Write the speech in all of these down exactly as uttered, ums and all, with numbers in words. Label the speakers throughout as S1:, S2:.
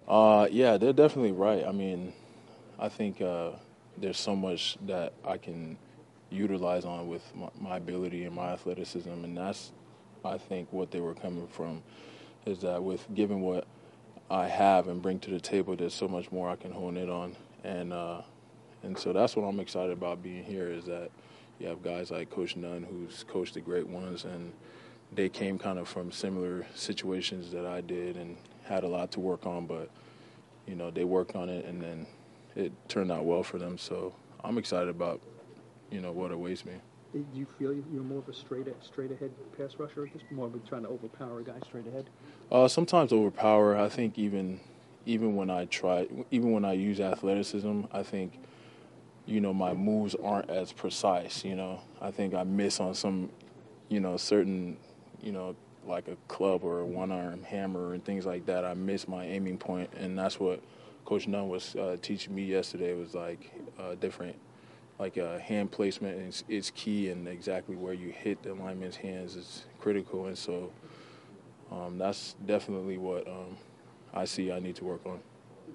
S1: Uh, yeah, they're definitely right. I mean, I think uh, there's so much that I can utilize on with my, my ability and my athleticism, and that's, I think, what they were coming from, is that with given what I have and bring to the table, there's so much more I can hone in on, and uh, and so that's what I'm excited about being here, is that you have guys like Coach Nunn, who's coached the great ones, and they came kind of from similar situations that I did and had a lot to work on, but you know, they worked on it, and then it turned out well for them. So I'm excited about, you know, what awaits me.
S2: Do you feel you're more of a straight straight ahead pass rusher at this, more of a trying to overpower a guy straight ahead?
S1: Uh, sometimes overpower. I think even even when I try, even when I use athleticism, I think, you know, my moves aren't as precise. You know, I think I miss on some, you know, certain, you know, like a club or a one-arm hammer and things like that. I miss my aiming point, and that's what Coach Nunn was uh, teaching me yesterday. It was like uh, different, like uh, hand placement is, is key, and exactly where you hit the lineman's hands is critical. And so um, that's definitely what um, I see I need to work on.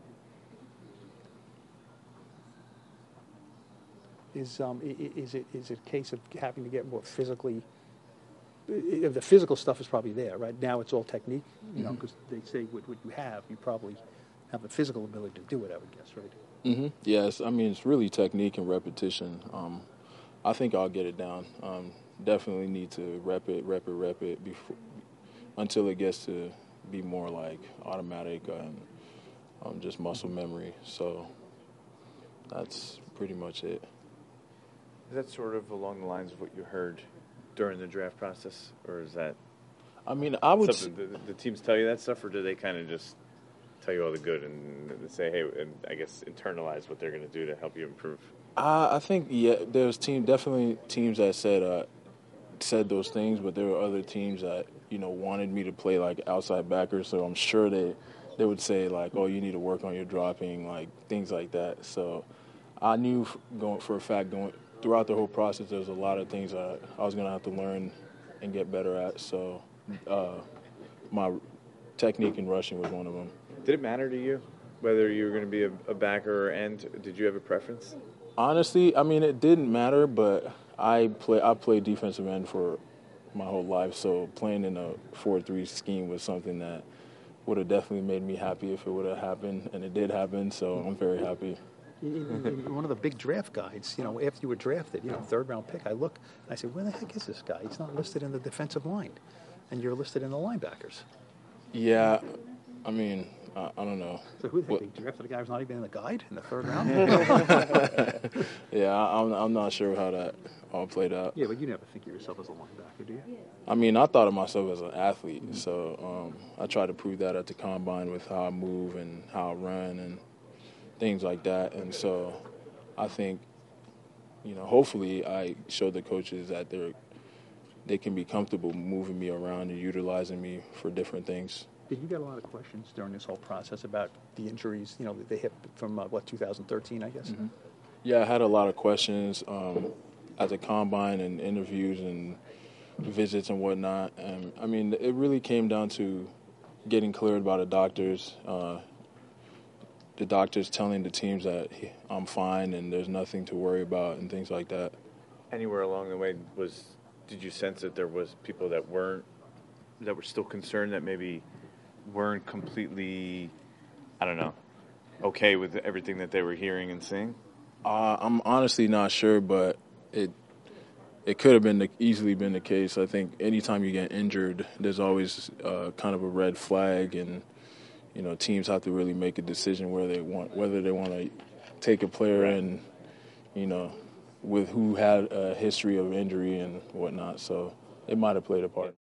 S2: Is um is it is it a case of having to get more physically? The physical stuff is probably there, right? Now it's all technique, you know, because they say what, what you have, you probably have the physical ability to do it, I would guess, right?
S1: Mm-hmm. Yes, I mean, it's really technique and repetition. Um, I think I'll get it down. Um, definitely need to rep it, rep it, rep it before, until it gets to be more like automatic and um, just muscle memory. So that's pretty much it.
S3: Is that sort of along the lines of what you heard during the draft process, or is that
S1: I mean, I would
S3: something the, the teams tell you that stuff, or do they kind of just tell you all the good and, and say, hey, and I guess internalize what they're going to do to help you improve?
S1: Uh, I think yeah, there's team definitely teams that said uh, said those things, but there were other teams that, you know, wanted me to play like outside backer. So I'm sure they they would say like, oh, you need to work on your dropping, like things like that. So I knew going for a fact going throughout the whole process, there was a lot of things that I was going to have to learn and get better at. So uh, my technique in rushing was one of them.
S3: Did it matter to you whether you were going to be a, a backer or end? Did you have a preference?
S1: Honestly, I mean, it didn't matter, but I play I played defensive end for my whole life, so playing in a four three scheme was something that would have definitely made me happy if it would have happened, and it did happen, so I'm very happy.
S2: In, in, in one of the big draft guides, you know, after you were drafted, you know, third round pick, I look and I said, where the heck is this guy? He's not listed in the defensive line, and you're listed in the linebackers.
S1: Yeah, I mean, I, I don't know.
S2: So who the heck, they drafted a guy who's not even in the guide in the third round?
S1: Yeah, I'm, I'm not sure how that all played out.
S2: Yeah, but you never think of yourself as a linebacker, do you?
S1: I mean, I thought of myself as an athlete, mm-hmm. so um, I try to prove that at the combine with how I move and how I run and things like that. And so I think, you know, hopefully I show the coaches that they're they can be comfortable moving me around and utilizing me for different things.
S2: Did you get a lot of questions during this whole process about the injuries, you know, that they hit from, uh, what, two thousand thirteen, I guess?
S1: Mm-hmm. Yeah, I had a lot of questions um, at the combine and interviews and visits and whatnot. And, I mean, it really came down to getting cleared by the doctors, uh, the doctors telling the teams that I'm fine and there's nothing to worry about and things like that.
S3: Anywhere along the way, was did you sense that there was people that weren't, that were still concerned, that maybe weren't completely, I don't know, okay with everything that they were hearing and seeing?
S1: Uh, I'm honestly not sure, but it it could have been the, easily been the case. I think anytime you get injured, there's always uh, kind of a red flag, and you know, teams have to really make a decision where they want whether they want to take a player in, you know, with who had a history of injury and whatnot. So it might have played a part.